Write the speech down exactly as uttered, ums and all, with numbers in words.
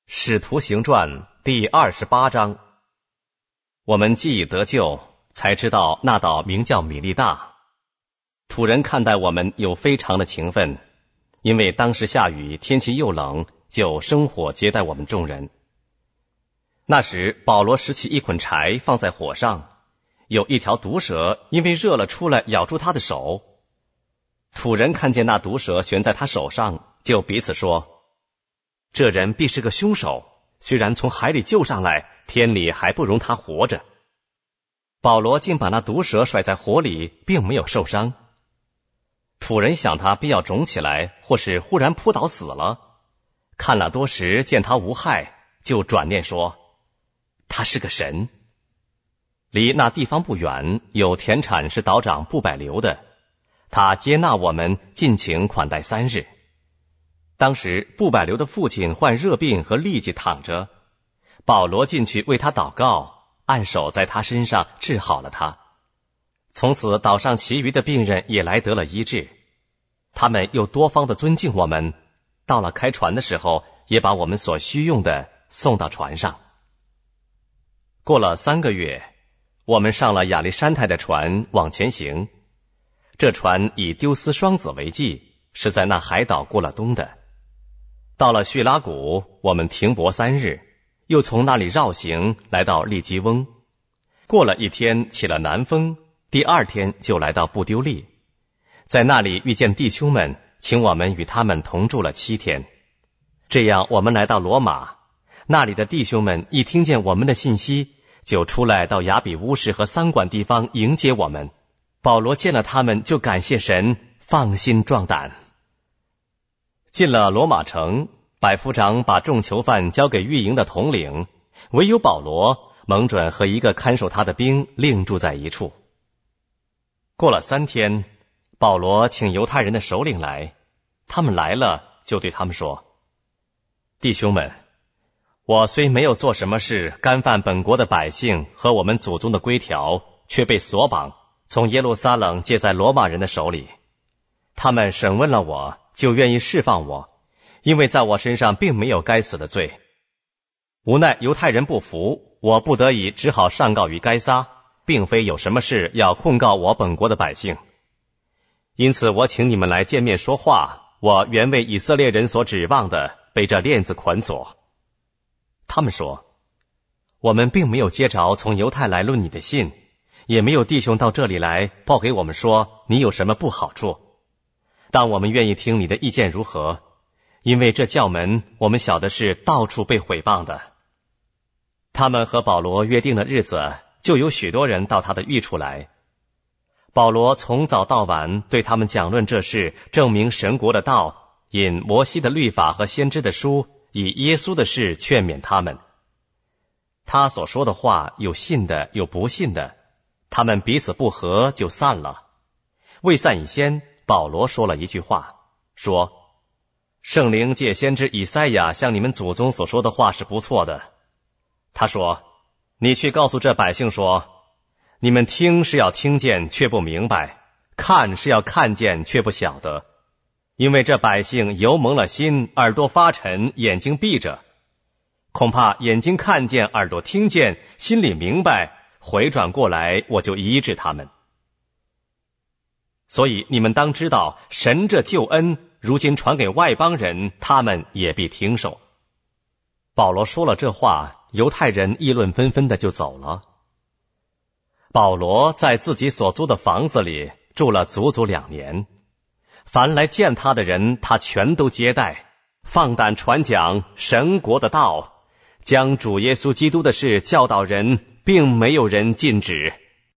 使徒行传第二十八章。我们既已得救，才知道那岛名叫米利大。土人看待我们有非常的情分，因为当时下雨，天气又冷，就生火接待我们众人。那时保罗拾起一捆柴放在火上，有一条毒蛇因为热了出来咬住他的手。土人看见那毒蛇悬在他手上，就彼此说，这人必是个凶手，虽然从海里救上来，天理还不容他活着。保罗竟把那毒蛇甩在火里，并没有受伤。土人想他必要肿起来，或是忽然扑倒死了。看了多时，见他无害，就转念说，他是个神。离那地方不远，有田产是岛长布百流的，他接纳我们，尽情款待三日。当时布百流的父亲患热病和痢疾躺着，保罗进去为他祷告，按手在他身上治好了他。从此岛上其余的病人也来得了医治。他们又多方的尊敬我们，到了开船的时候，也把我们所需用的送到船上。过了三个月，我们上了亚历山泰的船往前行。这船以丢斯双子为记，是在那海岛过了冬的。到了叙拉古，我们停泊三日，又从那里绕行来到利基翁。过了一天，起了南风，第二天就来到布丢利，在那里遇见弟兄们，请我们与他们同住了七天。这样我们来到罗马，那里的弟兄们一听见我们的信息，就出来到雅比乌市和桑管地方迎接我们。保罗见了他们，就感谢神，放心壮胆。进了罗马城，百夫长把众囚犯交给狱营的统领，唯有保罗蒙准和一个看守他的兵另住在一处。过了三天，保罗请犹太人的首领来，他们来了，就对他们说，弟兄们，我虽没有做什么事干犯本国的百姓和我们祖宗的规条，却被锁绑，从耶路撒冷借在罗马人的手里。他们审问了我，就愿意释放我，因为在我身上并没有该死的罪。无奈犹太人不服，我不得已只好上告于该撒，并非有什么事要控告我本国的百姓。因此我请你们来见面说话，我原为以色列人所指望的，被这链子捆锁。他们说，我们并没有接着从犹太来论你的信，也没有弟兄到这里来报给我们说你有什么不好处，但我们愿意听你的意见如何，因为这教门我们晓得是到处被毁谤的。他们和保罗约定的日子，就有许多人到他的寓处来。保罗从早到晚对他们讲论这事，证明神国的道，引摩西的律法和先知的书，以耶稣的事劝勉他们。他所说的话，有信的，有不信的，他们彼此不和，就散了。未散以先，保罗说了一句话，说，圣灵借先知以赛亚向你们祖宗所说的话是不错的。他说，你去告诉这百姓说，你们听是要听见却不明白，看是要看见却不晓得，因为这百姓油蒙了心，耳朵发沉，眼睛闭着，恐怕眼睛看见，耳朵听见，心里明白，回转过来，我就医治他们。所以你们当知道，神这救恩如今传给外邦人，他们也必听受。保罗说了这话，犹太人议论纷纷的就走了。保罗在自己所租的房子里住了足足两年，凡来见他的人，他全都接待，放胆传讲神国的道，将主耶稣基督的事教导人，并没有人禁止。